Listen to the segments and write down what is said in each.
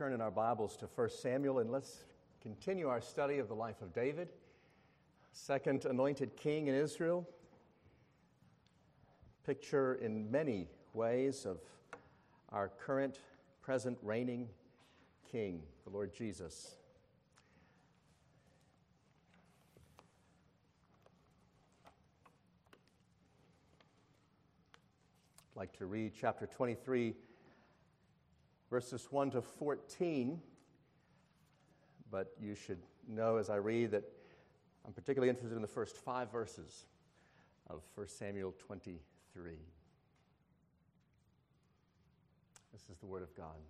turn in our Bibles to 1 Samuel, and let's continue our study of the life of David, second anointed king in Israel. Picture in many ways of our current, present, reigning king, the Lord Jesus. I'd like to read chapter 23, verses 1 to 14, but you should know as I read that I'm particularly interested in the first 5 verses of 1 Samuel 23. This is the word of God.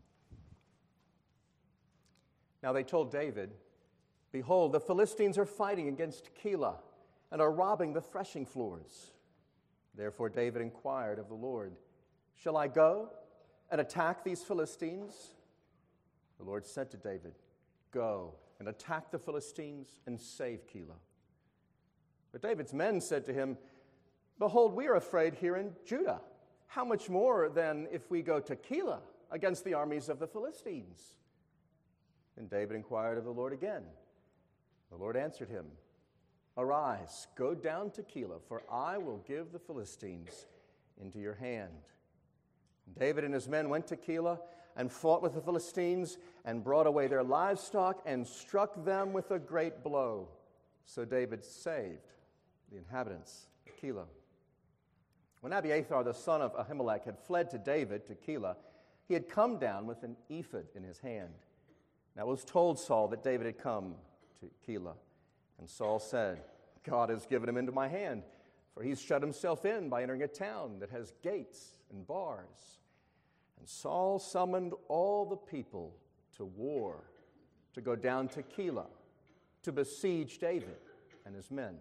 Now they told David, "Behold, the Philistines are fighting against Keilah and are robbing the threshing floors." Therefore David inquired of the Lord, "Shall I go and attack these Philistines?" The Lord said to David, "Go and attack the Philistines and save Keilah." But David's men said to him, "Behold, we are afraid here in Judah. How much more then if we go to Keilah against the armies of the Philistines?" And David inquired of the Lord again. The Lord answered him, "Arise, go down to Keilah, for I will give the Philistines into your hand." And David and his men went to Keilah and fought with the Philistines and brought away their livestock and struck them with a great blow. So David saved the inhabitants of Keilah. When Abiathar, the son of Ahimelech, had fled to David to Keilah, he had come down with an ephod in his hand. Now it was told Saul that David had come to Keilah. And Saul said, "God has given him into my hand, for he's shut himself in by entering a town that has gates and bars." And Saul summoned all the people to war, to go down to Keilah, to besiege David and his men.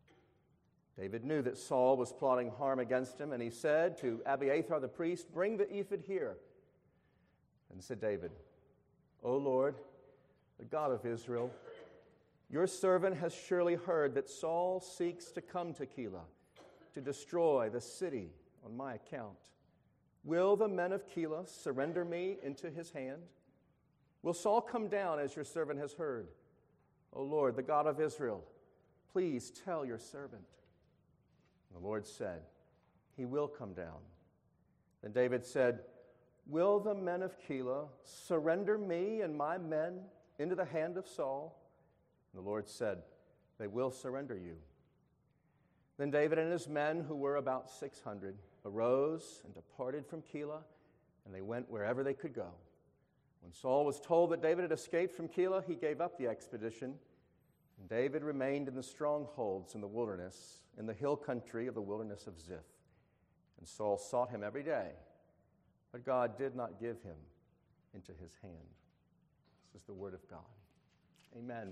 David knew that Saul was plotting harm against him, and he said to Abiathar the priest, "Bring the ephod here." And said David, "O Lord, the God of Israel, your servant has surely heard that Saul seeks to come to Keilah to destroy the city on my account. Will the men of Keilah surrender me into his hand? Will Saul come down as your servant has heard? O Lord, the God of Israel, please tell your servant." And the Lord said, "He will come down." Then David said, "Will the men of Keilah surrender me and my men into the hand of Saul?" And the Lord said, "They will surrender you." Then David and his men, who were about 600, arose and departed from Keilah, and they went wherever they could go. When Saul was told that David had escaped from Keilah, he gave up the expedition, and David remained in the strongholds in the wilderness, in the hill country of the wilderness of Ziph. And Saul sought him every day, but God did not give him into his hand. This is the word of God. Amen.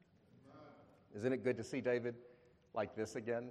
Isn't it good to see David like this again?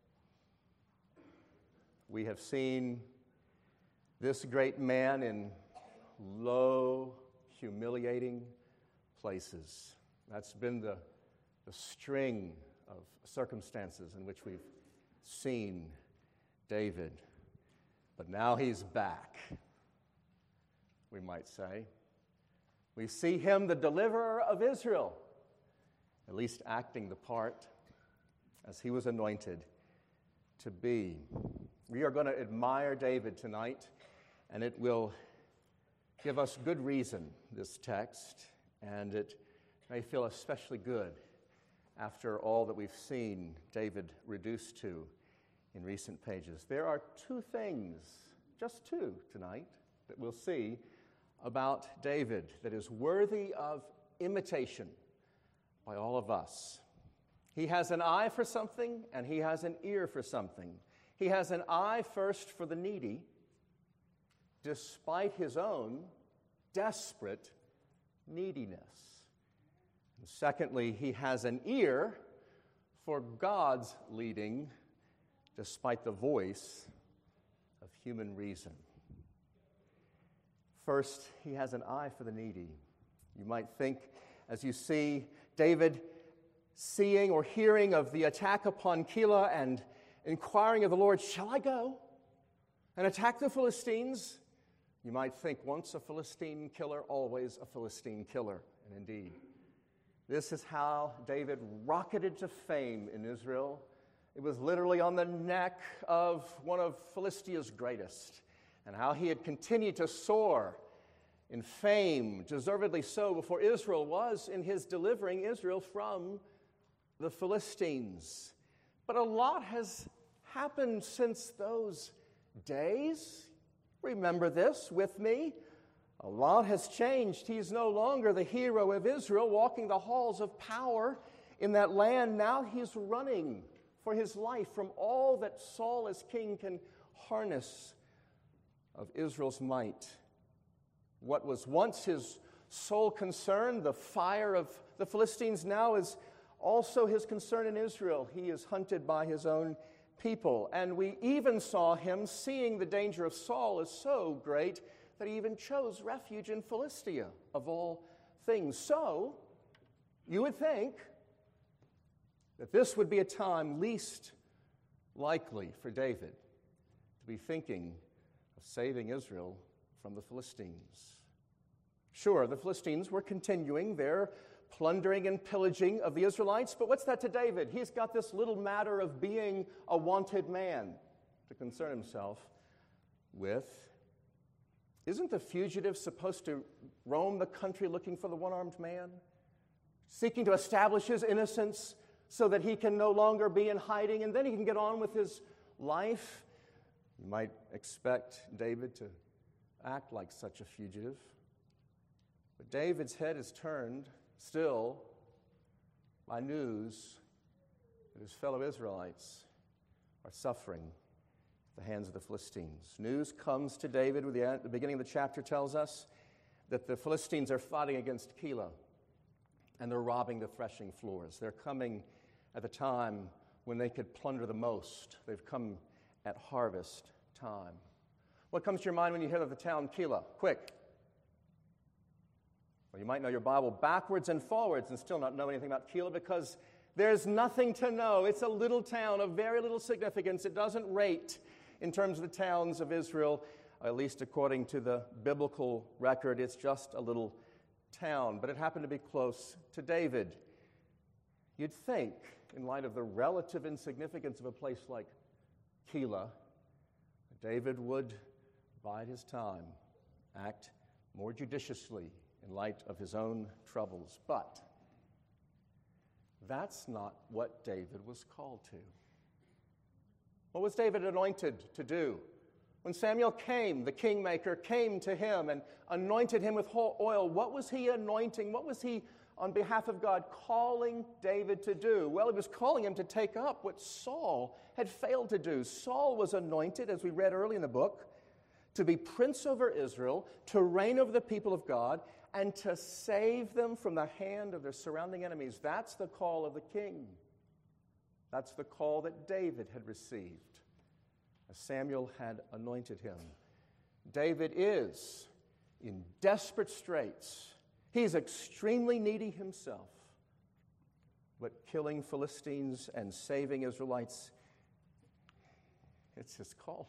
We have seen this great man in low, humiliating places. That's been the string of circumstances in which we've seen David. But now he's back, we might say. We see him, the deliverer of Israel, at least acting the part as he was anointed to be. We are going to admire David tonight, and it will give us good reason, this text, and it may feel especially good after all that we've seen David reduced to in recent pages. There are 2 things, just 2 tonight, that we'll see about David that is worthy of imitation by all of us. He has an eye for something, and he has an ear for something. He has an eye first for the needy, despite his own desperate neediness. And secondly, he has an ear for God's leading, despite the voice of human reason. First, he has an eye for the needy. You might think, as you see David seeing or hearing of the attack upon Keilah and inquiring of the Lord, "Shall I go and attack the Philistines?" You might think once a Philistine killer, always a Philistine killer. And indeed, this is how David rocketed to fame in Israel. It was literally on the neck of one of Philistia's greatest, and how he had continued to soar in fame, deservedly so, before Israel was in his delivering Israel from the Philistines. But a lot has happened since those days. Remember this with me. A lot has changed. He's no longer the hero of Israel walking the halls of power in that land. Now he's running for his life from all that Saul as king can harness of Israel's might. What was once his sole concern, the fire of the Philistines, now is also his concern in Israel. He is hunted by his own people. And we even saw him, seeing the danger of Saul is so great, that he even chose refuge in Philistia, of all things. So, you would think that this would be a time least likely for David to be thinking of saving Israel from the Philistines. Sure, the Philistines were continuing their plundering and pillaging of the Israelites, but what's that to David? He's got this little matter of being a wanted man to concern himself with. Isn't the fugitive supposed to roam the country looking for the one-armed man, seeking to establish his innocence so that he can no longer be in hiding, and then he can get on with his life? You might expect David to act like such a fugitive. But David's head is turned still by news that his fellow Israelites are suffering at the hands of the Philistines. News comes to David, with the beginning of the chapter tells us that the Philistines are fighting against Keilah, and they're robbing the threshing floors. They're coming at the time when they could plunder the most. They've come at harvest time. What comes to your mind when you hear of the town Keilah? Quick. Well, you might know your Bible backwards and forwards and still not know anything about Keilah, because there's nothing to know. It's a little town of very little significance. It doesn't rate in terms of the towns of Israel, at least according to the biblical record. It's just a little town, but it happened to be close to David. You'd think, in light of the relative insignificance of a place like Keilah, David would bide his time, act more judiciously in light of his own troubles. But that's not what David was called to. What was David anointed to do? When Samuel came, the kingmaker came to him and anointed him with oil, what was he anointing? What was he, on behalf of God, calling David to do? Well, he was calling him to take up what Saul had failed to do. Saul was anointed, as we read early in the book, to be prince over Israel, to reign over the people of God, and to save them from the hand of their surrounding enemies. That's the call of the king. That's the call that David had received, as Samuel had anointed him. David is in desperate straits. He's extremely needy himself. But killing Philistines and saving Israelites, it's his calling.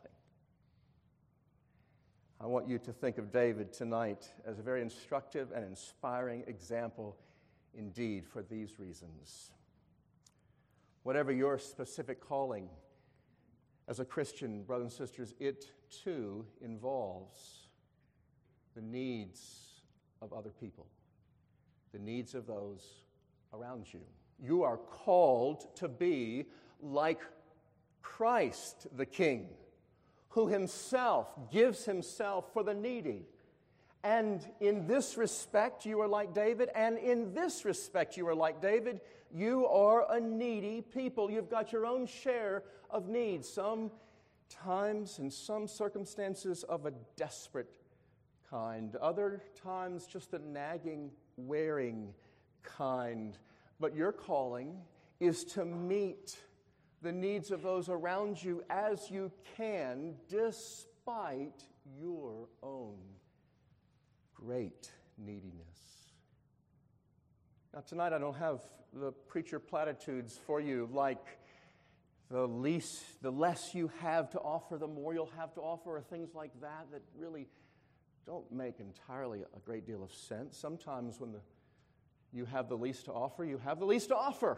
I want you to think of David tonight as a very instructive and inspiring example indeed for these reasons. Whatever your specific calling as a Christian, brothers and sisters, it too involves the needs of other people, the needs of those around you. You are called to be like Christ the King, who himself gives himself for the needy. And in this respect, you are like David, and in this respect, you are like David. You are a needy people. You've got your own share of needs, sometimes in some circumstances of a desperate kind, other times just a nagging, wearing kind. But your calling is to meet the needs of those around you as you can, despite your own great neediness. Now, tonight I don't have the preacher platitudes for you, like the less you have to offer, the more you'll have to offer, or things like that, that really don't make entirely a great deal of sense. Sometimes when you have the least to offer, you have the least to offer.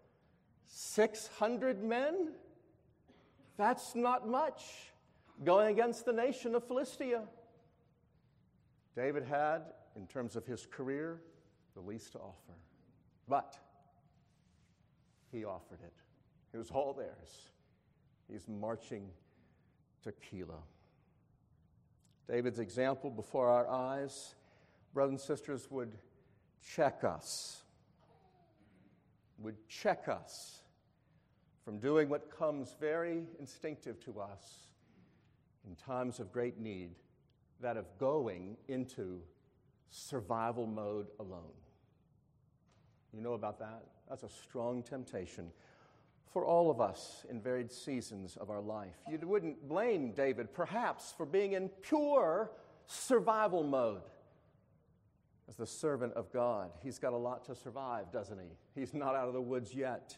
600 men? That's not much going against the nation of Philistia. David had, in terms of his career, the least to offer. But he offered it. It was all theirs. He's marching to Keilah. David's example before our eyes, brothers and sisters, would check us from doing what comes very instinctive to us in times of great need, that of going into survival mode alone. You know about that? That's a strong temptation for all of us in varied seasons of our life. You wouldn't blame David, perhaps, for being in pure survival mode. As the servant of God, he's got a lot to survive, doesn't he? He's not out of the woods yet.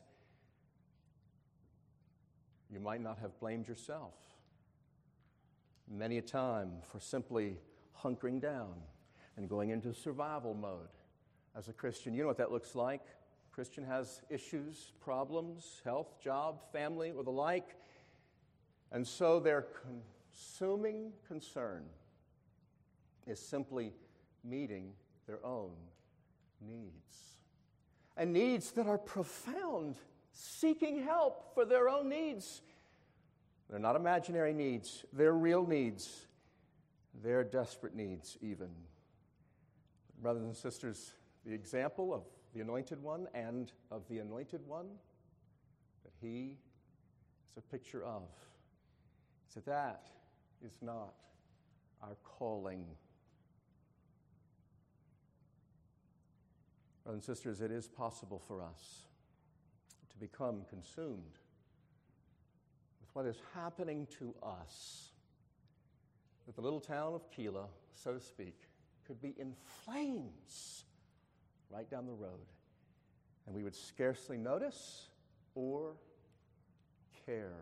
You might not have blamed yourself many a time for simply hunkering down and going into survival mode as a Christian. You know what that looks like. Christian has issues, problems, health, job, family, or the like. And so their consuming concern is simply meeting their own needs. And needs that are profound, seeking help for their own needs. They're not imaginary needs. They're real needs. They're desperate needs even. Brothers and sisters, the example of the Anointed One and of the Anointed One that he is a picture of. So that is not our calling. Brothers and sisters, it is possible for us to become consumed with what is happening to us, that the little town of Keilah, so to speak, could be in flames right down the road, and we would scarcely notice or care.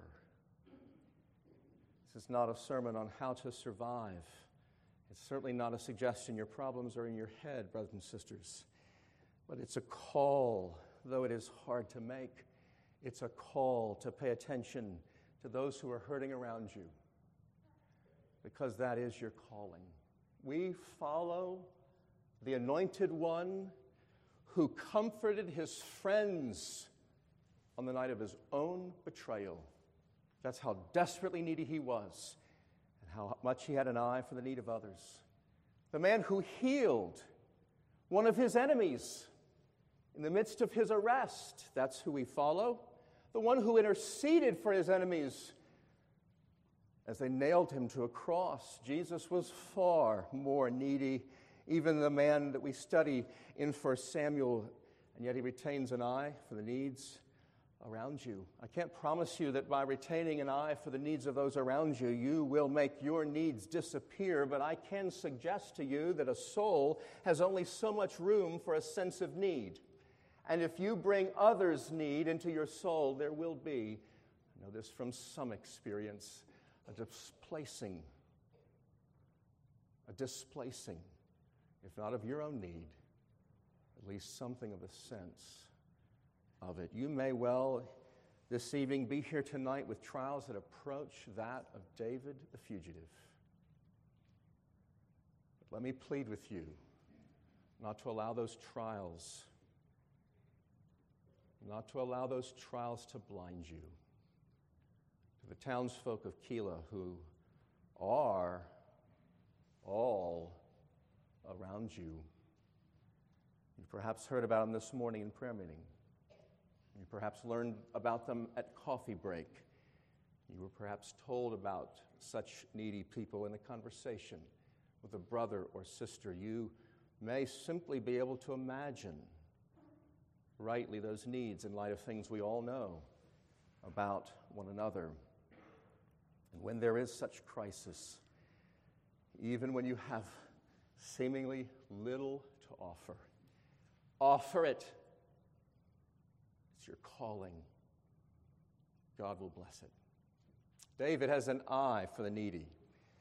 This is not a sermon on how to survive. It's certainly not a suggestion your problems are in your head, brothers and sisters, but it's a call, though it is hard to make, it's a call to pay attention to those who are hurting around you, because that is your calling. We follow the Anointed One who comforted his friends on the night of his own betrayal. That's how desperately needy he was and how much he had an eye for the need of others. The man who healed one of his enemies in the midst of his arrest, that's who we follow. The one who interceded for his enemies as they nailed him to a cross. Jesus was far more needy, even the man that we study in 1 Samuel, and yet he retains an eye for the needs around you. I can't promise you that by retaining an eye for the needs of those around you, you will make your needs disappear, but I can suggest to you that a soul has only so much room for a sense of need. And if you bring others' need into your soul, there will be, I know this from some experience, a displacing, if not of your own need, at least something of a sense of it. You may well this evening be here tonight with trials that approach that of David the fugitive. But let me plead with you not to allow those trials to blind you. To the townsfolk of Keilah who are all around you. You perhaps heard about them this morning in prayer meeting. You perhaps learned about them at coffee break. You were perhaps told about such needy people in a conversation with a brother or sister. You may simply be able to imagine rightly those needs in light of things we all know about one another. And when there is such crisis, even when you have seemingly little to offer it. It's your calling. God will bless it. David has an eye for the needy.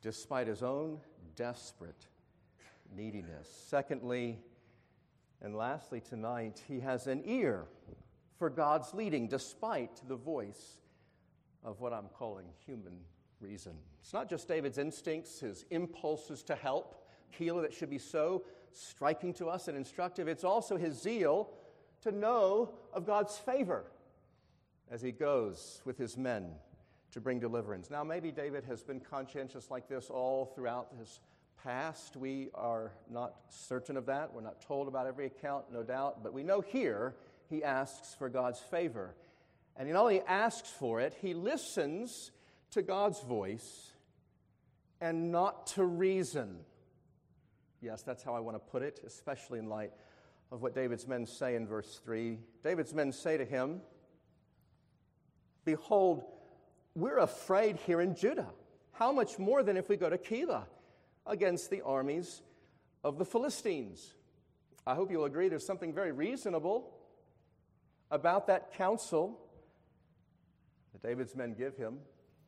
despite his own desperate neediness. Secondly, and lastly tonight, he has an ear for God's leading, despite the voice of what I'm calling human reason. It's not just David's instincts, his impulses to help Keilah that should be so striking to us and instructive. It's also his zeal to know of God's favor as he goes with his men to bring deliverance. Now, maybe David has been conscientious like this all throughout his past. We are not certain of that. We're not told about every account, no doubt. But we know here he asks for God's favor. And he not only asks for it, he listens to God's voice and not to reason. Yes, that's how I want to put it, especially in light of what David's men say in verse 3. David's men say to him, "Behold, we're afraid here in Judah. How much more than if we go to Keilah against the armies of the Philistines?" I hope you'll agree there's something very reasonable about that counsel that David's men give him.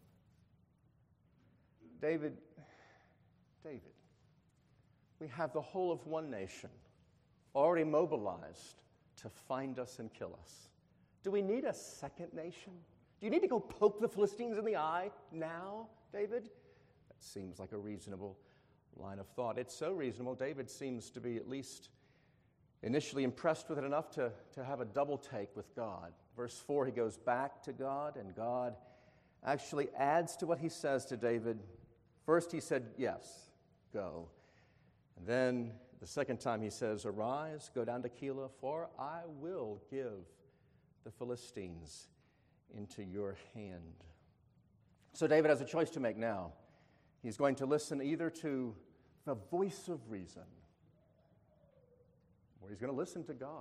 David, we have the whole of one nation already mobilized to find us and kill us. Do we need a second nation? Do you need to go poke the Philistines in the eye now, David? That seems like a reasonable line of thought. It's so reasonable, David seems to be at least initially impressed with it enough to have a double take with God. Verse 4, he goes back to God, and God actually adds to what he says to David. First he said, "Yes, go." And then the second time he says, "Arise, go down to Keilah, for I will give the Philistines into your hand." So David has a choice to make now. He's going to listen either to the voice of reason, or he's going to listen to God.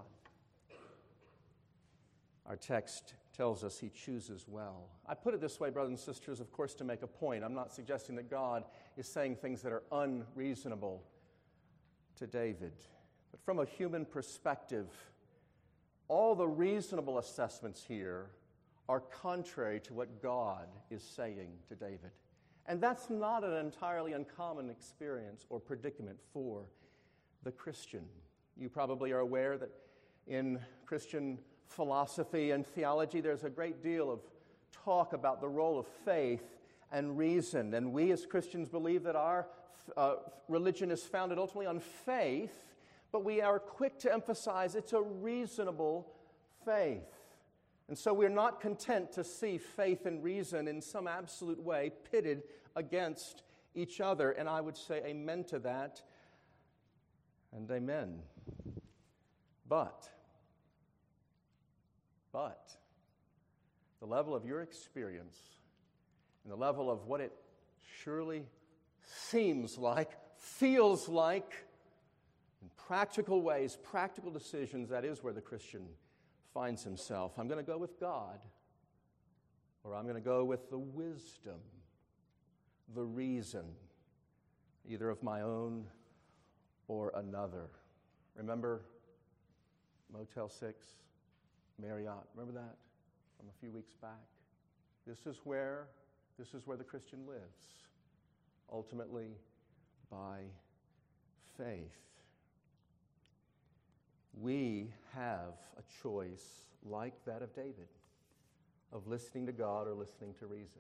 Our text tells us he chooses well. I put it this way, brothers and sisters, of course, to make a point. I'm not suggesting that God is saying things that are unreasonable to David. But from a human perspective, all the reasonable assessments here are contrary to what God is saying to David. And that's not an entirely uncommon experience or predicament for the Christian. You probably are aware that in Christian philosophy and theology, there's a great deal of talk about the role of faith and reason. And we as Christians believe that our religion is founded ultimately on faith, but we are quick to emphasize it's a reasonable faith. And so we're not content to see faith and reason in some absolute way pitted against each other. And I would say amen to that and amen. But the level of your experience and the level of what it surely seems like, feels like, in practical ways, practical decisions, that is where the Christian finds himself. I'm going to go with God, or I'm going to go with the wisdom, the reason, either of my own or another. Remember Motel 6, Marriott? Remember that from a few weeks back? This is where the Christian lives, ultimately by faith. We have a choice like that of David, of listening to God or listening to reason.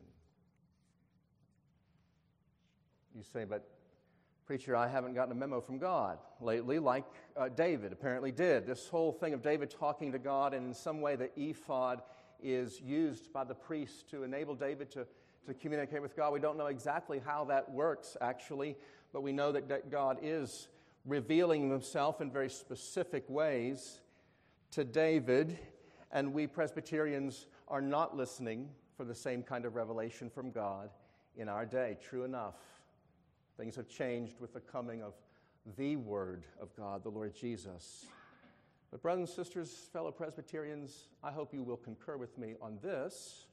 You say, "But preacher, I haven't gotten a memo from God lately like David apparently did." This whole thing of David talking to God, and in some way the ephod is used by the priest to enable David to communicate with God. We don't know exactly how that works, actually, but we know that God is revealing himself in very specific ways to David, and we Presbyterians are not listening for the same kind of revelation from God in our day. True enough, things have changed with the coming of the Word of God, the Lord Jesus. But brothers and sisters, fellow Presbyterians, I hope you will concur with me on this.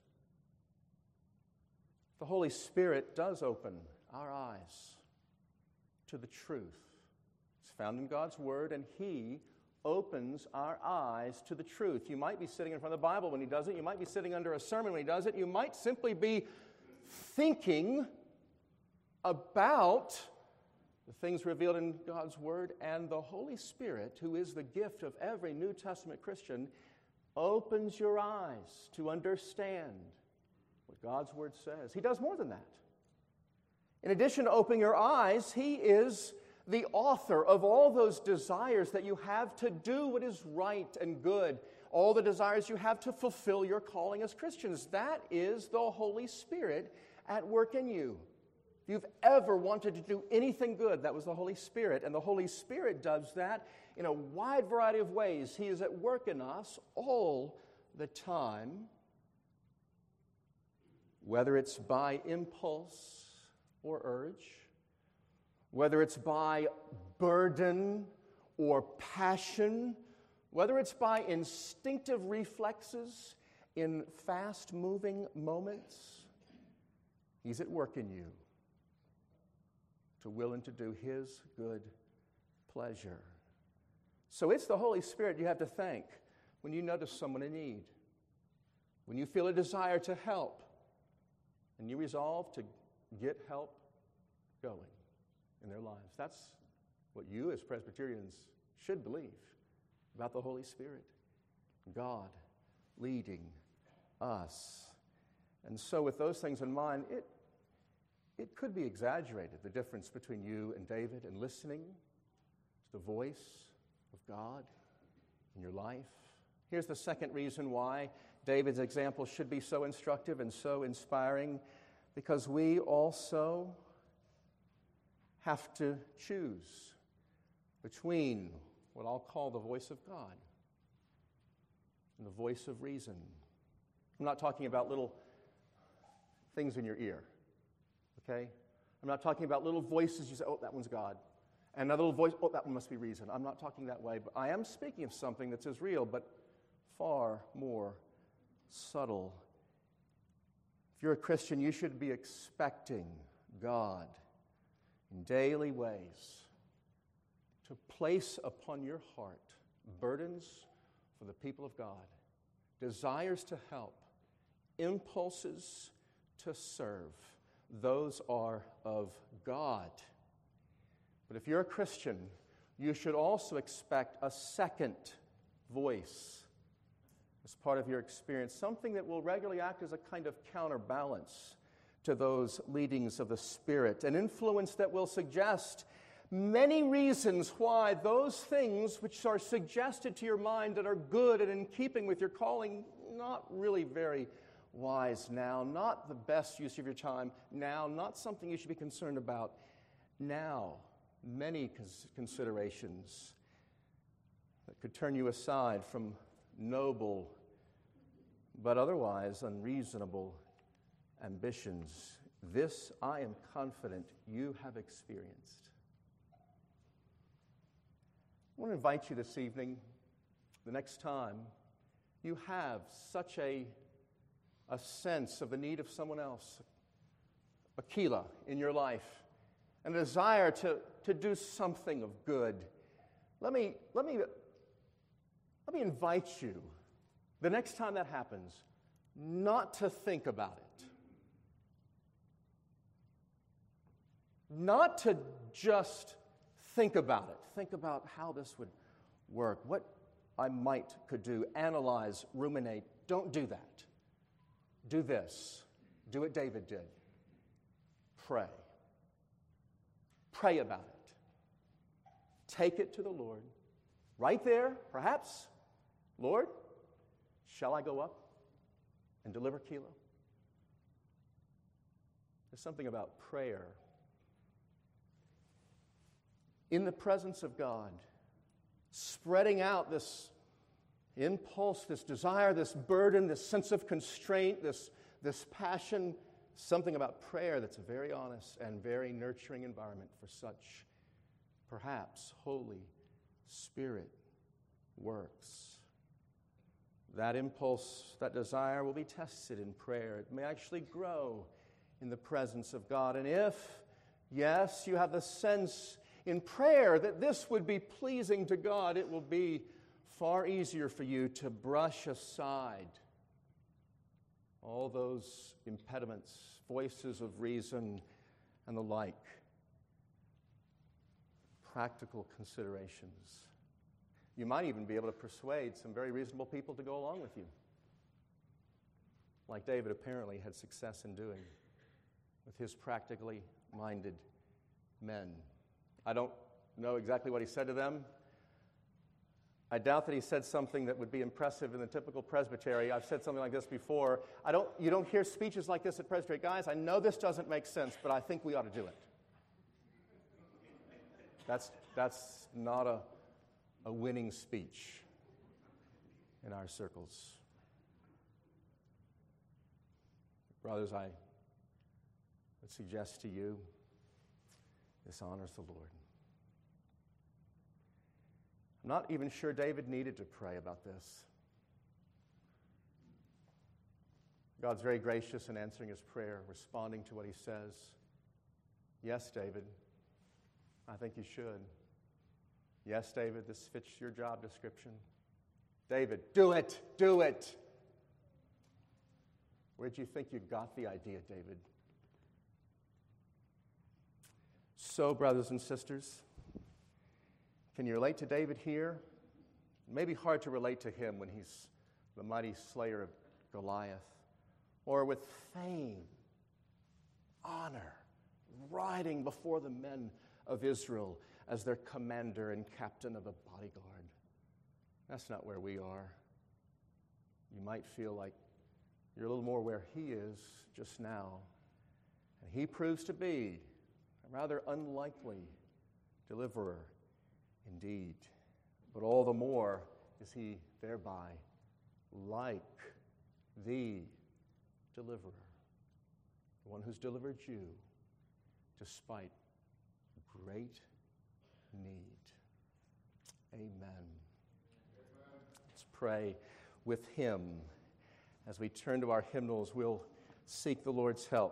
The Holy Spirit does open our eyes to the truth. It's found in God's Word, and He opens our eyes to the truth. You might be sitting in front of the Bible when He does it. You might be sitting under a sermon when He does it. You might simply be thinking about the things revealed in God's Word, and the Holy Spirit, who is the gift of every New Testament Christian, opens your eyes to understand what God's Word says. He does more than that. In addition to opening your eyes, He is the author of all those desires that you have to do what is right and good, all the desires you have to fulfill your calling as Christians. That is the Holy Spirit at work in you. If you've ever wanted to do anything good, that was the Holy Spirit. And the Holy Spirit does that in a wide variety of ways. He is at work in us all the time, whether it's by impulse or urge, whether it's by burden or passion, whether it's by instinctive reflexes in fast-moving moments. He's at work in you to will and to do His good pleasure. So it's the Holy Spirit you have to thank when you notice someone in need, when you feel a desire to help, and you resolve to get help going in their lives. That's what you as Presbyterians should believe about the Holy Spirit, God leading us. And so with those things in mind, it could be exaggerated, the difference between you and David and listening to the voice of God in your life. Here's the second reason why David's example should be so instructive and so inspiring, because we also have to choose between what I'll call the voice of God and the voice of reason. I'm not talking about little things in your ear. Okay? I'm not talking about little voices you say, oh, that one's God. And another little voice, oh, that one must be reason. I'm not talking that way, but I am speaking of something that's as real, but far more subtle. If you're a Christian, you should be expecting God in daily ways to place upon your heart burdens for the people of God, desires to help, impulses to serve. Those are of God. But if you're a Christian, you should also expect a second voice as part of your experience, something that will regularly act as a kind of counterbalance to those leadings of the Spirit, an influence that will suggest many reasons why those things which are suggested to your mind that are good and in keeping with your calling, not really very wise now, not the best use of your time now, not something you should be concerned about now. Many considerations that could turn you aside from noble but otherwise unreasonable ambitions. This, I am confident, you have experienced. I want to invite you this evening, the next time you have such a sense of the need of someone else, a kila in your life, and a desire to do something of good. Let me invite you, the next time that happens, not to think about it. Not to just think about it. Think about how this would work, what I could do, analyze, ruminate. Don't do that. Do this. Do what David did. Pray. Pray about it. Take it to the Lord. Right there, perhaps, Lord, shall I go up and deliver Kilo? There's something about prayer in the presence of God, spreading out this impulse, this desire, this burden, this sense of constraint, this passion, something about prayer that's a very honest and very nurturing environment for such, perhaps, Holy Spirit works. That impulse, that desire will be tested in prayer. It may actually grow in the presence of God. And if, yes, you have the sense in prayer that this would be pleasing to God, it will be far easier for you to brush aside all those impediments, voices of reason, and the like. Practical considerations. You might even be able to persuade some very reasonable people to go along with you, like David apparently had success in doing with his practically minded men. I don't know exactly what he said to them. I doubt that he said something that would be impressive in the typical presbytery. I've said something like this before. You don't hear speeches like this at presbytery. Guys, I know this doesn't make sense, but I think we ought to do it. That's not a winning speech in our circles. Brothers, I would suggest to you, this honors the Lord. I'm not even sure David needed to pray about this. God's very gracious in answering his prayer, responding to what he says. Yes, David, I think you should. Yes, David, this fits your job description. David, do it, do it. Where did you think you got the idea, David? So, brothers and sisters, can you relate to David here? It may be hard to relate to him when he's the mighty slayer of Goliath, or with fame, honor, riding before the men of Israel as their commander and captain of a bodyguard. That's not where we are. You might feel like you're a little more where he is just now. And he proves to be a rather unlikely deliverer indeed. But all the more is he thereby like the deliverer, the one who's delivered you despite great need. Amen. Let's pray with him. As we turn to our hymnals, we'll seek the Lord's help.